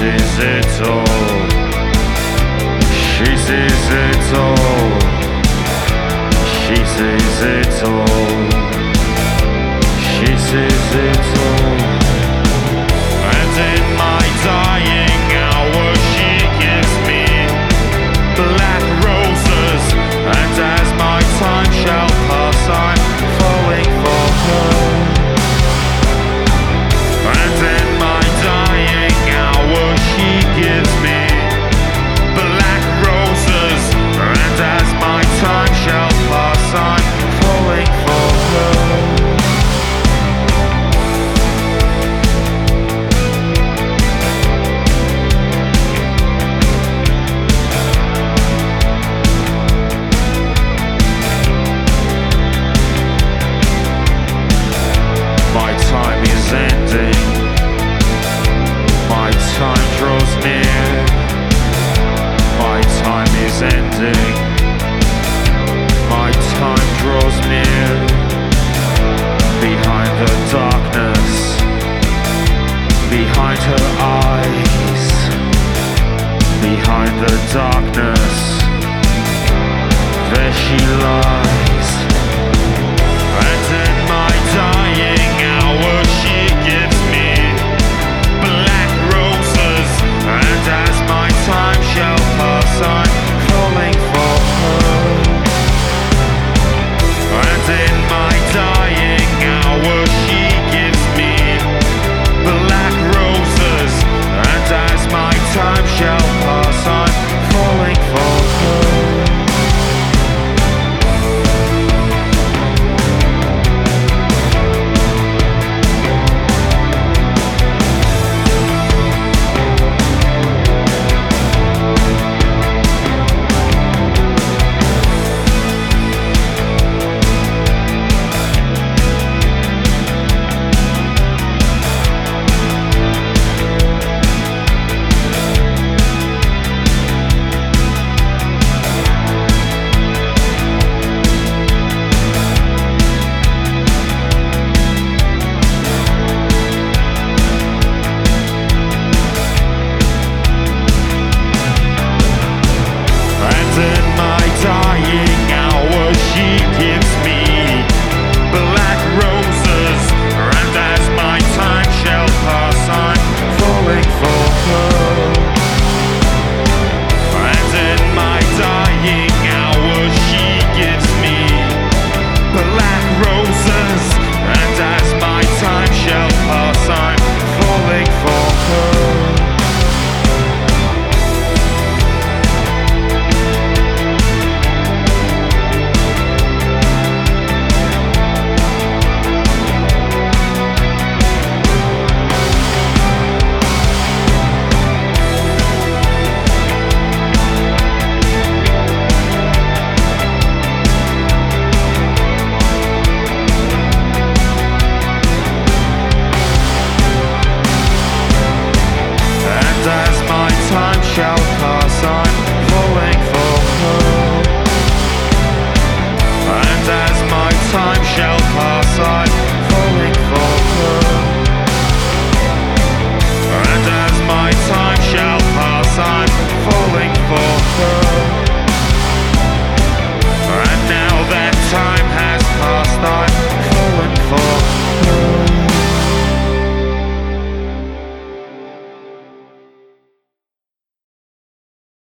sees it all. She sees it all. She sees it all. She sees it all. And in my dying hour she gives me black roses. And as my time shall pass I'm falling for her. And in my dying hour she gives me black roses. And as my time shall pass I'm falling for her. My time is ending. My time draws near. My time is ending. My time draws near. Behind the darkness, behind her eyes, behind the darkness, there she lies. And in my dying hour she gives me black roses. And as my time shall pass I'm falling for her. And in my dying hour she gives me black roses. And as my time shall pass I'm falling for her. In my dying hour she gives me black roses. And as my time shall pass I'm falling for her. And in my dying hour she gives me black roses. And as my time shall pass I'm falling for her. As my time shall pass I'm falling for her. And as my time shall pass I'm falling for her.